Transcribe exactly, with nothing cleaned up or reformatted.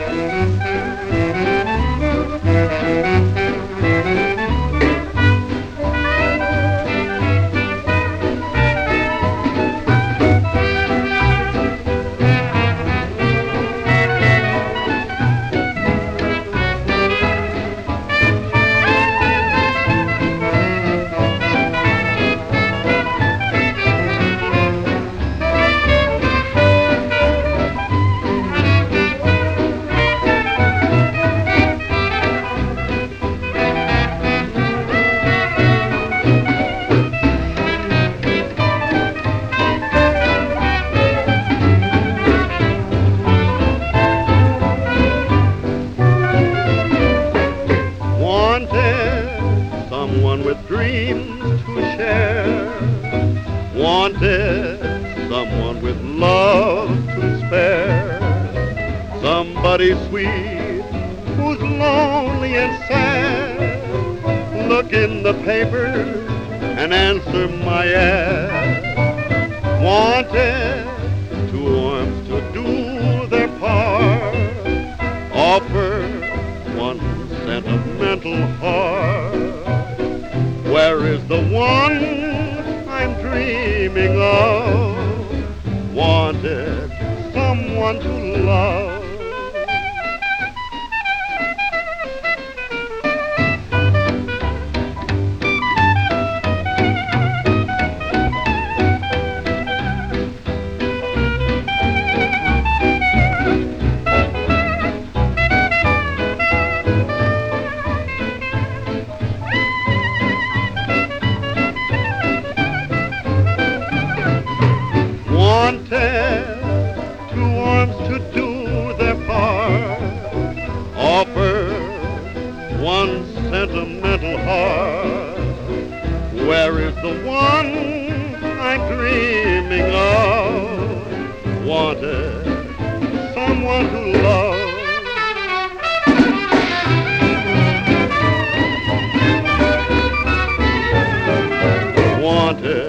Wanted someone with dreams to share. Wanted someone with love to spare. Somebody sweet who's lonely and sad. Look in the paper and answer my ad. Wanted two arms to do their part. Offer one sentimental heart. Where is the one I'm dreaming of? Wanted someone to love. Wanted two arms to do their part. Offer one sentimental heart. Where is the one I'm dreaming of? Wanted someone to love. Wanted